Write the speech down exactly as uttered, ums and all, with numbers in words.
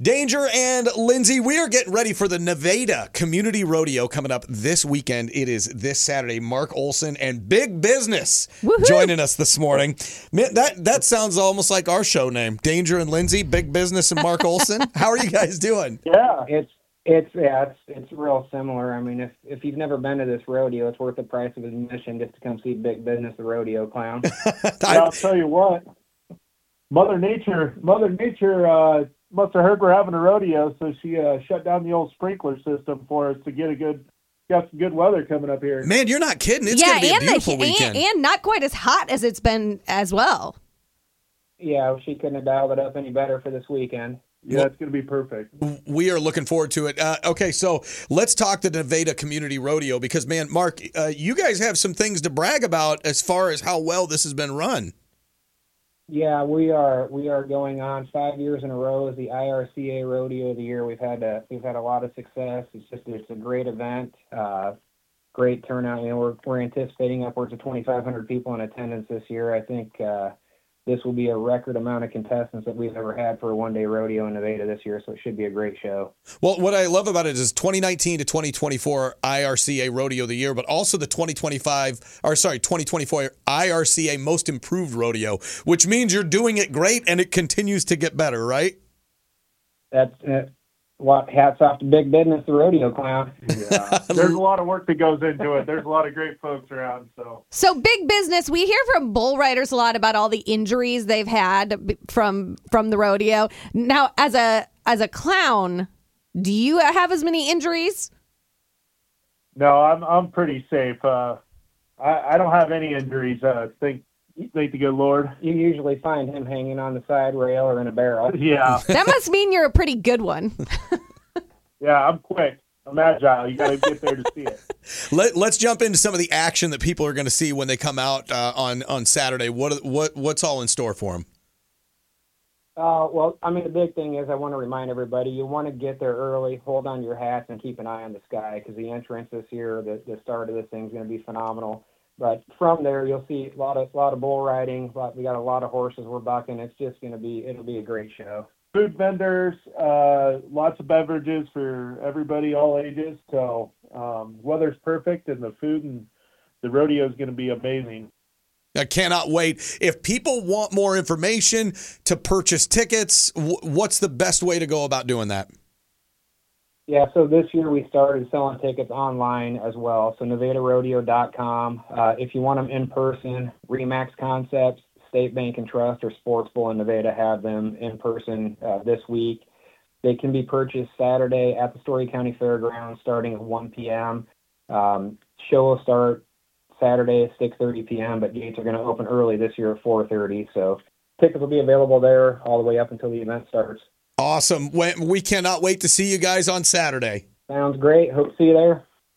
Danger and Lindsay, we are getting ready for the Nevada Community Rodeo coming up this weekend. It is this Saturday. Mark Olson and Big Business Woo-hoo! Joining us this morning. Man, that that sounds almost like our show name. Danger and Lindsay, Big Business and Mark Olson. How are you guys doing? Yeah, it's it's yeah, it's it's real similar. I mean, if if you've never been to this rodeo, it's worth the price of admission just to come see Big Business, the rodeo clown. Yeah, I'll tell you what, Mother Nature, Mother Nature uh, must have heard we're having a rodeo, so she uh, shut down the old sprinkler system for us to get a good, got some good weather coming up here. Man, you're not kidding. It's yeah, going to be a and beautiful the, weekend. And, and not quite as hot as it's been as well. Yeah, she couldn't have dialed it up any better for this weekend. Yeah, well, it's going to be perfect. We are looking forward to it. Uh, okay, so let's talk the Nevada Community Rodeo because, man, Mark, uh, you guys have some things to brag about as far as how well this has been run. Yeah, we are we are going on five years in a row as the I R C A Rodeo of the Year. We've had a, we've had a lot of success. It's just it's a great event, uh, great turnout. You know, we're we're anticipating upwards of twenty-five hundred people in attendance this year. I think uh, this will be a record amount of contestants that we've ever had for a one-day rodeo in Nevada this year, so it should be a great show. Well, what I love about it is twenty nineteen to twenty twenty-four I R C A Rodeo of the Year, but also the twenty twenty-five, or sorry, twenty twenty-four I R C A Most Improved Rodeo, which means you're doing it great and it continues to get better, right? That's uh, what hats off to Big Business, the rodeo clown. Yeah. There's a lot of work that goes into it. There's a lot of great folks around. So, so Big Business, we hear from bull riders a lot about all the injuries they've had from from the rodeo. Now, as a as a clown, do you have as many injuries? No, I'm I'm pretty safe. Uh, I I don't have any injuries. Uh, thank thank the good Lord. You usually find him hanging on the side rail or in a barrel. Yeah, that must mean you're a pretty good one. Yeah, I'm quick. I'm agile. You got to get there to see it. Let, let's jump into some of the action that people are going to see when they come out uh, on on Saturday. What what what's all in store for them? Uh, well, I mean, the big thing is I want to remind everybody, you want to get there early, hold on your hats, and keep an eye on the sky because the entrance this year, the, the start of this thing is going to be phenomenal. But from there, you'll see a lot of a lot of bull riding. Lot, we got a lot of horses we're bucking. It's just going to be it'll be a great show. Food vendors, uh, lots of beverages for everybody, all ages. So um, weather's perfect, and the food and the rodeo is going to be amazing. I cannot wait. If people want more information to purchase tickets, w- what's the best way to go about doing that? Yeah, so this year we started selling tickets online as well. So Nevada Rodeo dot com. Uh, if you want them in person, Remax Concepts, State Bank and Trust, or Sports Bowl in Nevada have them in person uh, this week. They can be purchased Saturday at the Story County Fairgrounds starting at one p.m. Um, show will start Saturday at six thirty p.m., but gates are going to open early this year at four thirty. So tickets will be available there all the way up until the event starts. Awesome. We cannot wait to see you guys on Saturday. Sounds great. Hope to see you there.